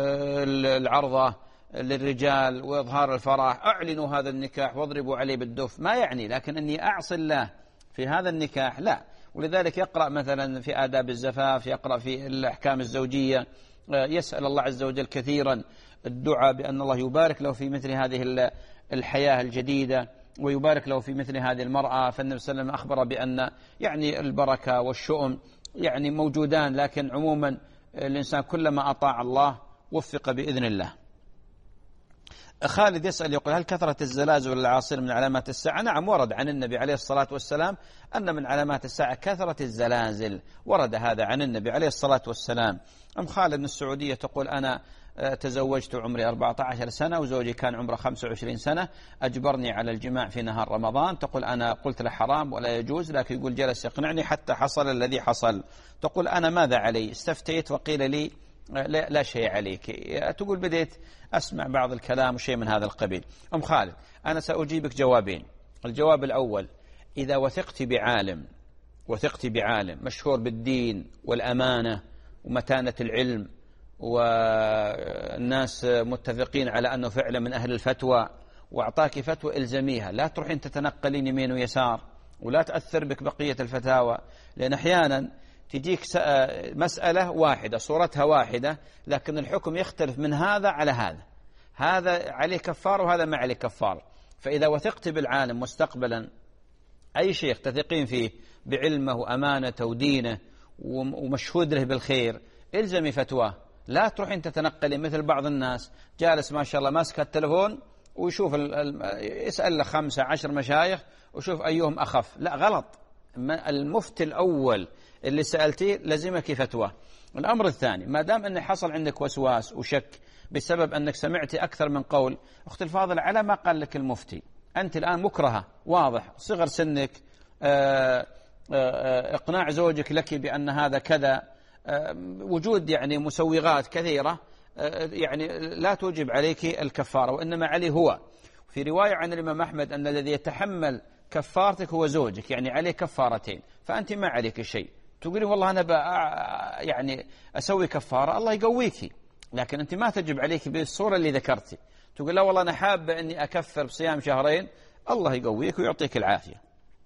[SPEAKER 2] العرضة للرجال وإظهار الفرح، أعلنوا هذا النكاح واضربوا عليه بالدف، ما يعني، لكن أني أعصي الله في هذا النكاح لا. ولذلك يقرأ مثلا في آداب الزفاف، يقرأ في الأحكام الزوجية، يسأل الله عز وجل كثيرا الدعاء بأن الله يبارك له في مثل هذه الحياة الجديدة ويبارك له في مثل هذه المرأة. فالنبي صلى الله عليه وسلم أخبر بأن يعني البركة والشؤم يعني موجودان، لكن عموما الإنسان كلما أطاع الله وفق بإذن الله. خالد يسأل يقول هل كثرة الزلازل والأعاصير من علامات الساعة؟ نعم، ورد عن النبي عليه الصلاة والسلام أن من علامات الساعة كثرة الزلازل، ورد هذا عن النبي عليه الصلاة والسلام. أم خالد من السعودية تقول أنا تزوجت عمري 14 سنة وزوجي كان عمره 25 سنة، أجبرني على الجماع في نهار رمضان. تقول أنا قلت له حرام ولا يجوز، لكن يقول جلس يقنعني حتى حصل الذي حصل. تقول أنا ماذا علي؟ استفتيت وقيل لي لا شيء عليك. تقول بديت أسمع بعض الكلام وشيء من هذا القبيل. أم خالد، أنا سأجيبك جوابين. الجواب الأول: إذا وثقت بعالم مشهور بالدين والأمانة ومتانة العلم، والناس متفقين على أنه فعلا من أهل الفتوى، وأعطاك فتوى إلزميها، لا تروحين تتنقلين يمين ويسار ولا تأثر بك بقية الفتاوى، لأن أحيانا تجيك مسألة واحدة صورتها واحدة لكن الحكم يختلف من هذا على هذا عليه كفار وهذا ما عليه كفار. فإذا وثقت بالعالم مستقبلا، أي شيخ تثقين فيه بعلمه وأمانته ودينه ومشهود له بالخير، إلزمي فتواه، لا تروحين تتنقلين مثل بعض الناس جالس ما شاء الله ماسك التلفون ويشوف يسأل له 15 مشايخ وشوف أيهم أخف. لا، غلط. المفتي الأول اللي سألتيه لزمك فتوى. الأمر الثاني: ما دام أن حصل عندك وسواس وشك بسبب أنك سمعت أكثر من قول، أختي الفاضلة، على ما قال لك المفتي، أنت الآن مكرهة واضح، صغر سنك، إقناع زوجك لك بأن هذا كذا، وجود يعني مسوغات كثيرة، يعني لا توجب عليك الكفارة، وإنما عليه هو. في رواية عن الإمام أحمد أن الذي يتحمل كفارتك هو زوجك، يعني عليه كفارتين، فأنت ما عليك شيء. تقولي والله أنا يعني أسوي كفارة، الله يقويك، لكن أنت ما تجب عليك بالصورة اللي ذكرتي. تقول لا والله أنا حابة أني أكفر بصيام شهرين، الله يقويك ويعطيك العافية.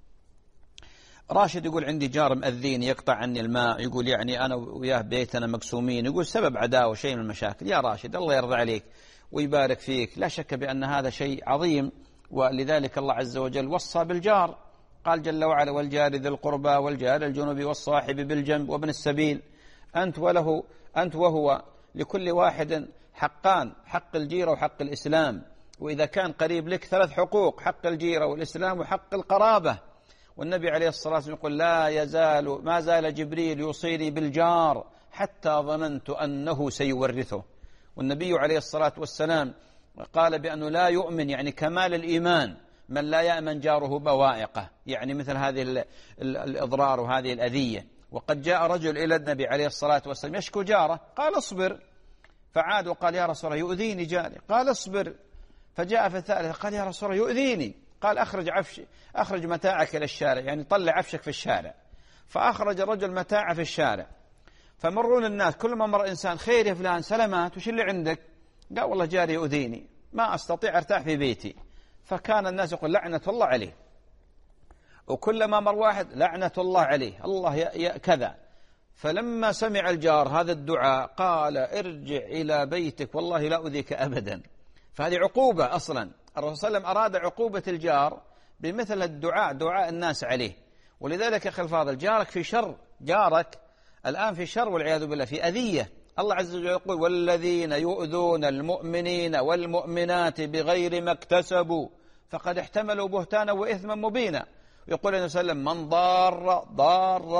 [SPEAKER 2] راشد يقول: عندي جار مأذين يقطع عني الماء، يقول يعني أنا وياه بيتنا مقسومين، يقول سبب عداوة شيء من المشاكل. يا راشد، الله يرضى عليك ويبارك فيك، لا شك بأن هذا شيء عظيم، ولذلك الله عز وجل وصى بالجار، قال جل وعلا: والجار ذي القربى والجار الجنب والصاحب بالجنب وابن السبيل، أنت وهو لكل واحد حقان، حق الجيرة وحق الإسلام. وإذا كان قريب لك 3 حقوق: حق الجيرة والإسلام وحق القرابة. والنبي عليه الصلاة والسلام يقول: ما زال جبريل يوصيني بالجار حتى ظننت أنه سيورثه. والنبي عليه الصلاة والسلام قال بأنه لا يؤمن، يعني كمال الإيمان، من لا يأمن جاره بوائقه، يعني مثل هذه الإضرار وهذه الأذية. وقد جاء رجل إلى النبي عليه الصلاة والسلام يشكو جاره، قال: اصبر. فعاد وقال: يا رسول الله يؤذيني جاري. قال: اصبر. فجاء في الثالث قال: يا رسول الله يؤذيني. قال: أخرج متاعك إلى الشارع، يعني طلع عفشك في الشارع. فأخرج الرجل متاعه في الشارع، فمرون الناس، كل ما مر إنسان: خير يا فلان، سلامات، وش اللي عندك؟ قال: والله جاري يؤذيني، ما أستطيع أرتاح في بيتي. فكان الناس يقول: لعنة الله عليه. وكلما مر واحد: لعنة الله عليه، الله كذا. فلما سمع الجار هذا الدعاء قال: ارجع إلى بيتك، والله لا أؤذيك أبدا. فهذه عقوبة أصلا. الرسول صلى الله عليه وسلم أراد عقوبة الجار بمثل الدعاء، دعاء الناس عليه. ولذلك يا أخي الفاضل، جارك في شر، جارك الآن في شر والعياذ بالله، في أذية. الله عز وجل يقول: والذين يؤذون المؤمنين والمؤمنات بغير ما اكتسبوا فقد احتملوا بهتانا وإثما مبينا. يقول النبي صلى الله عليه وسلم: من ضار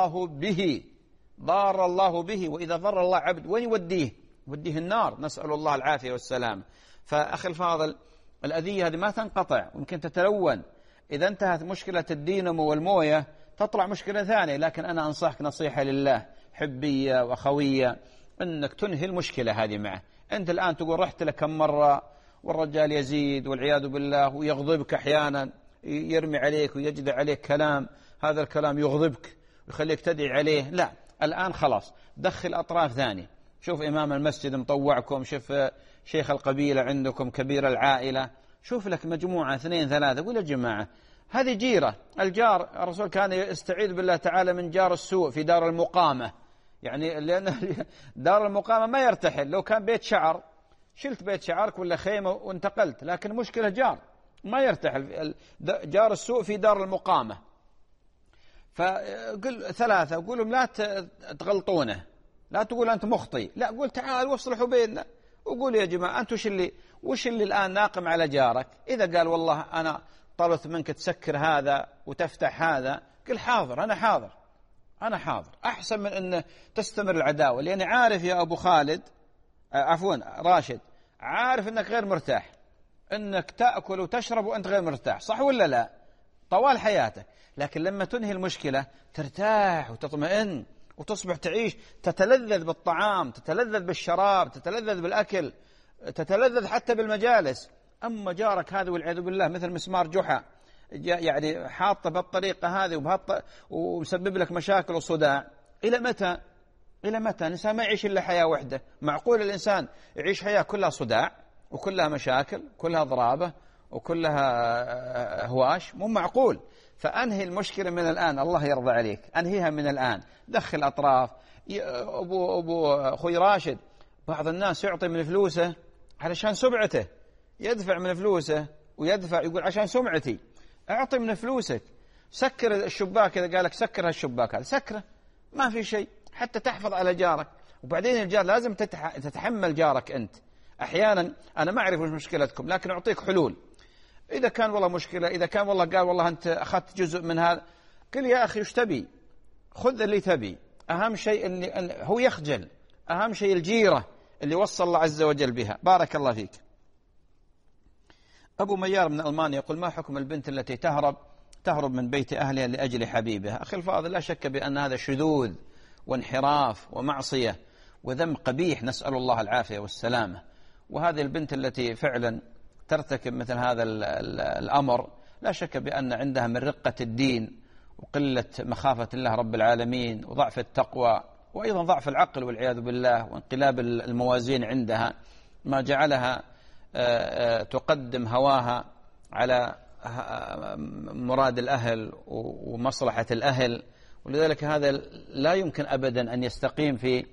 [SPEAKER 2] الله به، وإذا ضر الله عبد وين يوديه النار، نسأل الله العافية والسلام. فأخي الفاضل، الأذية هذه ما تنقطع، ويمكن تتلون. إذا انتهت مشكلة الدينامو والموية تطلع مشكلة ثانية. لكن أنا أنصحك نصيحة لله حبية وأخوية، أنك تنهي المشكلة هذه معه. أنت الآن تقول رحت له كم مرة، والرجال يزيد والعياذ بالله، ويغضبك أحيانا، يرمي عليك ويجدع عليك كلام، هذا الكلام يغضبك ويخليك تدعي عليه. لا، الآن خلاص دخل أطراف ثانية. شوف إمام المسجد مطوعكم، شوف شيخ القبيلة عندكم، كبير العائلة، شوف لك مجموعة 2 3، قول يا جماعة هذه جيرة. الجار الرسول كان يستعيذ بالله تعالى من جار السوء في دار المقامة، يعني لأن دار المقامة ما يرتحل. لو كان بيت شعر شلت بيت شعرك ولا خيمة وانتقلت، لكن مشكلة جار ما يرتحل، جار السوء في دار المقامة. فقل 3 وقول لهم لا تغلطونه، لا تقول أنت مخطئ، لا قول تعال واصلحوا بيننا، وقول يا جماعة أنت وش اللي الآن ناقم على جارك. إذا قال والله أنا طلبت منك تسكر هذا وتفتح هذا، قل حاضر، أنا حاضر، أحسن من أن تستمر العداوة. لأني عارف يا أبو خالد، راشد، عارف أنك غير مرتاح، أنك تأكل وتشرب وأنت غير مرتاح، صح ولا لا؟ طوال حياتك. لكن لما تنهي المشكلة ترتاح وتطمئن وتصبح تعيش تتلذذ بالطعام، تتلذذ بالشراب، تتلذذ بالأكل، تتلذذ حتى بالمجالس. أما جارك هذا والعياذ بالله مثل مسمار جحا يعني حاطه بهالطريقة هذه ومسبب لك مشاكل وصداع، إلى متى؟ إلى متى؟ الإنسان ما يعيش إلا حياة واحدة. معقول الإنسان يعيش حياة كلها صداع وكلها مشاكل، كلها ضرابة وكلها هواش؟ مو معقول. فأنهي المشكلة من الآن، الله يرضى عليك، أنهيها من الآن. دخل أطراف. أبو أخوي راشد، بعض الناس يعطي من فلوسه علشان سمعته، يدفع من فلوسه ويدفع يقول عشان سمعتي. أعطي من فلوسك، سكر الشباك إذا قالك سكر هالشباك هذا سكره، ما في شيء، حتى تحفظ على جارك. وبعدين الجار لازم تتحمل جارك أنت. أحيانا أنا ما أعرف وش مشكلتكم، لكن أعطيك حلول. إذا كان والله مشكلة، إذا كان والله قال والله أنت أخذت جزء من هذا، قل يا أخي وش تبي، خذ اللي تبي. أهم شيء اللي هو يخجل، أهم شيء الجيرة اللي وصل الله عز وجل بها. بارك الله فيك. أبو ميار من ألمانيا يقول: ما حكم البنت التي تهرب من بيت أهلها لأجل حبيبها؟ أخي الفاضل، لا شك بأن هذا شذوذ وانحراف ومعصية وذنب قبيح، نسأل الله العافية والسلامة. وهذه البنت التي فعلا ترتكب مثل هذا الأمر لا شك بأن عندها من رقة الدين وقلة مخافة الله رب العالمين وضعف التقوى وأيضا ضعف العقل والعياذ بالله وانقلاب الموازين عندها، ما جعلها تقدم هواها على مراد الأهل ومصلحة الأهل. ولذلك هذا لا يمكن أبدا أن يستقيم في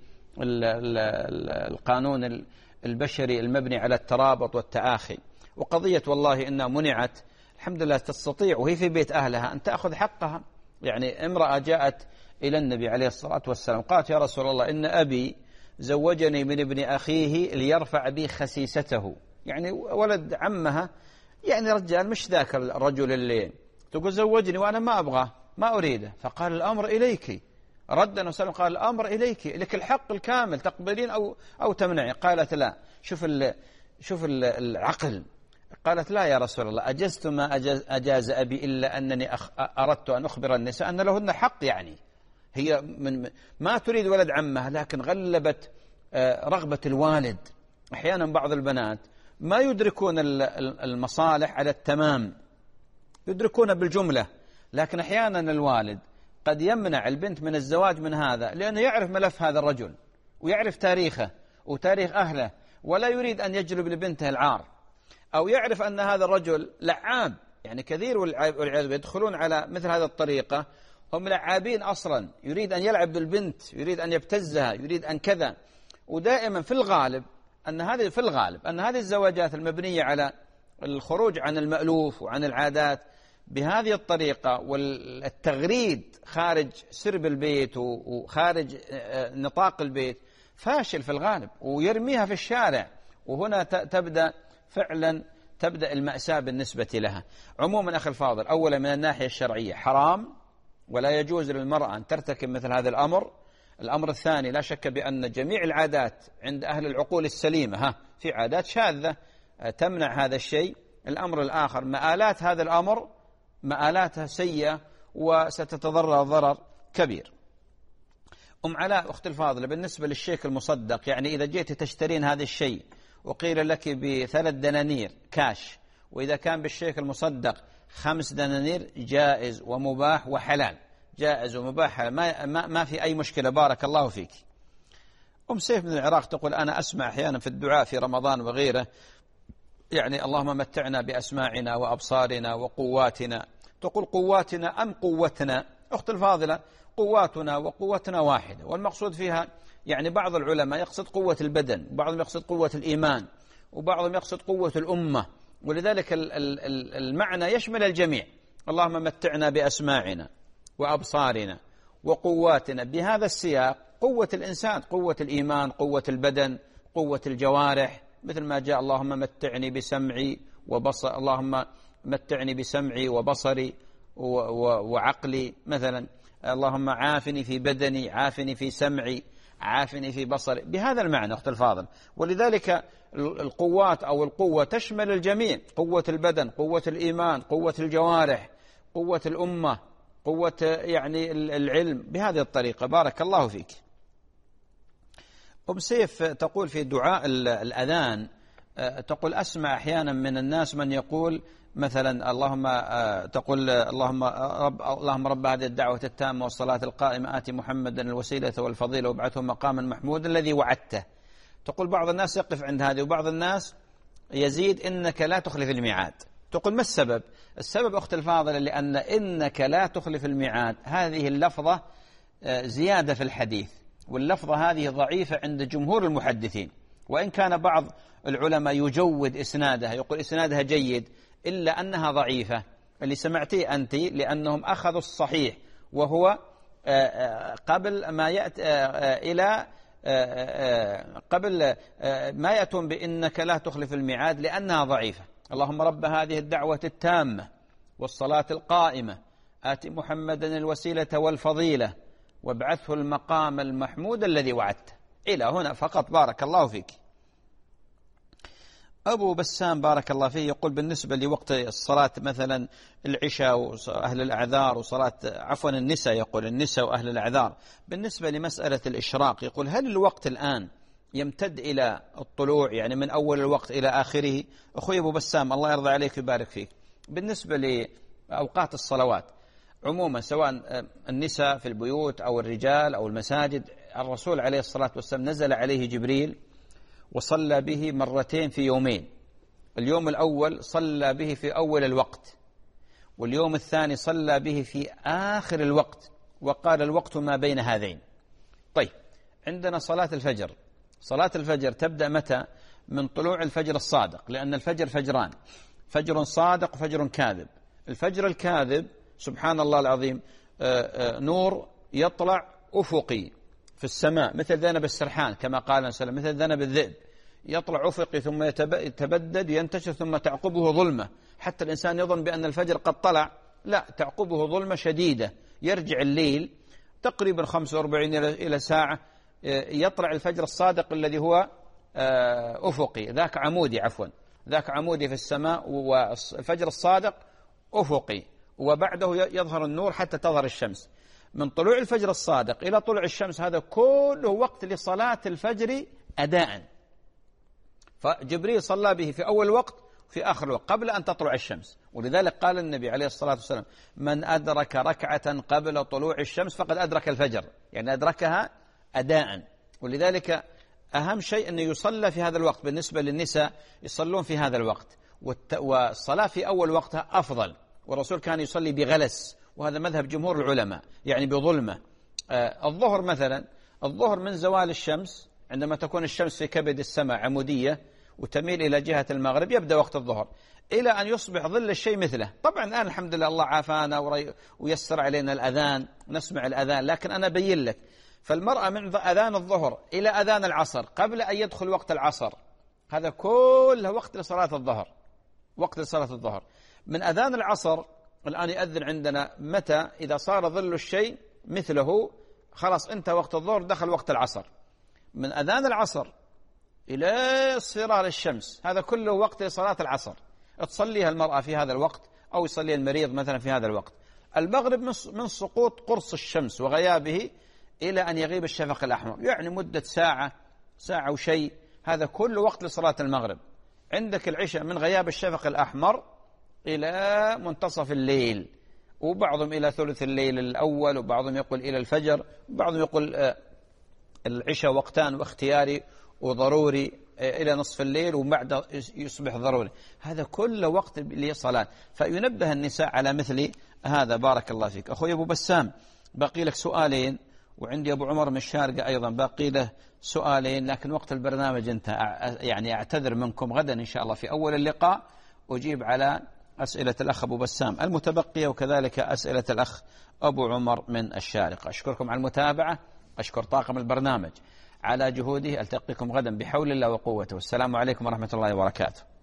[SPEAKER 2] القانون البشري المبني على الترابط والتآخي. وقضية والله إنها منعت، الحمد لله تستطيع وهي في بيت أهلها أن تأخذ حقها. يعني امرأة جاءت إلى النبي عليه الصلاة والسلام قالت: يا رسول الله، إن أبي زوجني من ابن أخيه ليرفع بي خسيسته. يعني ولد عمها، يعني رجال مش ذاك الرجل اللي تقول زوجني وأنا ما أبغاه، ما أريده. فقال: الأمر إليك. رد النبي صلى الله عليه وسلم قال: الأمر إليك، لك الحق الكامل، تقبلين أو تمنعي. قالت: لا. شوف العقل. قالت: لا يا رسول الله، أجزت ما أجاز أبي إلا أنني أردت أن أخبر النساء أن لهن حق. يعني هي ما تريد ولد عمها، لكن غلبت رغبة الوالد. أحيانا بعض البنات ما يدركون المصالح على التمام، يدركون بالجملة، لكن أحيانا الوالد قد يمنع البنت من الزواج من هذا لأنه يعرف ملف هذا الرجل ويعرف تاريخه وتاريخ أهله، ولا يريد أن يجلب لبنته العار، أو يعرف أن هذا الرجل لعاب. يعني كثير والعياذ يدخلون على مثل هذه الطريقة، هم لعابين أصلا، يريد أن يلعب بالبنت، يريد أن يبتزها، يريد أن كذا. ودائما في الغالب أن هذه الزواجات المبنية على الخروج عن المألوف وعن العادات بهذه الطريقة والتغريد خارج سرب البيت وخارج نطاق البيت فاشل في الغالب، ويرميها في الشارع، وهنا تبدأ المأساة بالنسبة لها. عموما أخي الفاضل، أولا من الناحية الشرعية حرام ولا يجوز للمرأة أن ترتكب مثل هذا الأمر. الأمر الثاني، لا شك بأن جميع العادات عند أهل العقول السليمة في عادات شاذة تمنع هذا الشيء. الأمر الآخر، مآلات هذا الأمر مآلاتها سيئة وستتضرر ضرر كبير. علاء أخت الفاضلة، بالنسبة للشيك المصدق، يعني إذا جيت تشترين هذا الشيء وقيل لك ب3 دنانير كاش، وإذا كان بالشيك المصدق 5 دنانير، جائز ومباح وحلال، جائز ومباح حلال، ما في أي مشكلة. بارك الله فيك. سيف من العراق تقول: أنا أسمع أحيانا في الدعاء في رمضان وغيره، يعني اللهم متعنا بأسماعنا وأبصارنا وقواتنا. تقول قواتنا أم قوتنا؟ أخت الفاضلة، قواتنا وقوتنا واحدة، والمقصود فيها يعني بعض العلماء يقصد قوة البدن، وبعضهم يقصد قوة الإيمان، وبعضهم يقصد قوة الأمة، ولذلك المعنى يشمل الجميع. اللهم متعنا بأسماعنا وأبصارنا وقواتنا، بهذا السياق قوة الإنسان، قوة الإيمان، قوة البدن، قوة الجوارح، مثل ما جاء: اللهم متعني بسمعي وبصر، اللهم متعني بسمعي وبصري وعقلي مثلا، اللهم عافني في بدني، عافني في سمعي، عافني في بصري، بهذا المعنى أخت الفاضل. ولذلك القوات أو القوة تشمل الجميع، قوة البدن، قوة الإيمان، قوة الجوارح، قوة الأمة، قوة يعني العلم بهذه الطريقة. بارك الله فيك. أم سيف تقول في دعاء الأذان، تقول أسمع أحيانا من الناس من يقول مثلا تقول اللهم رب هذه الدعوة التامة والصلاة القائمة آت محمدا الوسيلة والفضيلة وابعثه مقاما محمودا الذي وعدته. تقول بعض الناس يقف عند هذه وبعض الناس يزيد إنك لا تخلف الميعاد. تقول ما السبب؟ السبب أخت الفاضلة لأن إنك لا تخلف الميعاد هذه اللفظة زيادة في الحديث، واللفظة هذه ضعيفة عند جمهور المحدثين، وإن كان بعض العلماء يجود إسنادها يقول إسنادها جيد إلا أنها ضعيفة. اللي سمعتيه أنت لأنهم أخذوا الصحيح وهو قبل ما يأتي إلى قبل ما يأتون بإنك لا تخلف الميعاد لأنها ضعيفة. اللهم رب هذه الدعوة التامة والصلاة القائمة آت محمدا الوسيلة والفضيلة وابعثه المقام المحمود الذي وعدته، إلى هنا فقط. بارك الله فيك. أبو بسام بارك الله فيه يقول بالنسبة لوقت الصلاة مثلا العشاء وأهل الأعذار وصلاة النساء، يقول النساء وأهل الأعذار، بالنسبة لمسألة الإشراق يقول هل الوقت الآن يمتد إلى الطلوع يعني من أول الوقت إلى آخره؟ أخوي أبو بسام الله يرضى عليك ويبارك فيك، بالنسبة لأوقات الصلوات عموما سواء النساء في البيوت أو الرجال أو المساجد، الرسول عليه الصلاة والسلام نزل عليه جبريل وصلى به مرتين في يومين. اليوم الأول صلى به في أول الوقت، واليوم الثاني صلى به في آخر الوقت، وقال الوقت ما بين هذين. طيب عندنا صلاة الفجر. صلاة الفجر تبدأ متى؟ من طلوع الفجر الصادق، لأن الفجر فجران، فجر صادق وفجر كاذب. الفجر الكاذب سبحان الله العظيم نور يطلع أفقي في السماء مثل ذنب السرحان كما قال وسلم، مثل ذنب الذئب، يطلع أفقي ثم يتبدد ينتشر ثم تعقبه ظلمة، حتى الإنسان يظن بأن الفجر قد طلع، لا، تعقبه ظلمة شديدة. يرجع الليل تقريبا 45 إلى ساعة يطلع الفجر الصادق الذي هو أفقي، ذاك عمودي، عفوا ذاك عمودي في السماء، والفجر الصادق أفقي، وبعده يظهر النور حتى تظهر الشمس. من طلوع الفجر الصادق إلى طلوع الشمس هذا كله وقت لصلاة الفجر أداء، فجبريل صلى به في أول وقت في آخر الوقت قبل أن تطلع الشمس. ولذلك قال النبي عليه الصلاة والسلام من أدرك ركعة قبل طلوع الشمس فقد أدرك الفجر، يعني أدركها أداء. ولذلك أهم شيء أنه يصلى في هذا الوقت. بالنسبة للنساء يصلون في هذا الوقت، والصلاة في أول وقتها أفضل، والرسول كان يصلي بغلس، وهذا مذهب جمهور العلماء، يعني بظلمة. الظهر مثلا، الظهر من زوال الشمس عندما تكون الشمس في كبد السماء عمودية وتميل إلى جهة المغرب يبدأ وقت الظهر إلى أن يصبح ظل الشيء مثله. طبعا الآن الحمد لله الله عافانا ويسر علينا الأذان، نسمع الأذان، لكن أنا أبين لك، فالمرأة من أذان الظهر إلى أذان العصر قبل أن يدخل وقت العصر هذا كله وقت لصلاة الظهر، وقت لصلاة الظهر. من أذان العصر الآن يأذن عندنا متى؟ إذا صار ظل الشيء مثله خلاص انتهى وقت الظهر دخل وقت العصر. من أذان العصر إلى اصفرار الشمس هذا كله وقت لصلاة العصر، تصليها المرأة في هذا الوقت أو يصلي المريض مثلا في هذا الوقت. المغرب من سقوط قرص الشمس وغيابه إلى أن يغيب الشفق الأحمر، يعني مدة ساعة، ساعة وشيء، هذا كله وقت لصلاة المغرب. عندك العشاء من غياب الشفق الأحمر إلى منتصف الليل، وبعضهم إلى ثلث الليل الأول، وبعضهم يقول إلى الفجر، وبعضهم يقول العشاء وقتان واختياري وضروري إلى نصف الليل وبعد يصبح ضروري، هذا كله وقت لصلاة. فينبه النساء على مثل هذا. بارك الله فيك. أخوي أبو بسام باقي لك سؤالين، وعندي أبو عمر من الشارقة أيضا باقي له سؤالين، لكن وقت البرنامج انتهى، يعني أعتذر منكم. غدا إن شاء الله في أول اللقاء أجيب على أسئلة الأخ أبو بسام المتبقية، وكذلك أسئلة الأخ أبو عمر من الشارقة. أشكركم على المتابعة، أشكر طاقم البرنامج على جهوده. ألتقيكم غدا بحول الله وقوته، والسلام عليكم ورحمة الله وبركاته.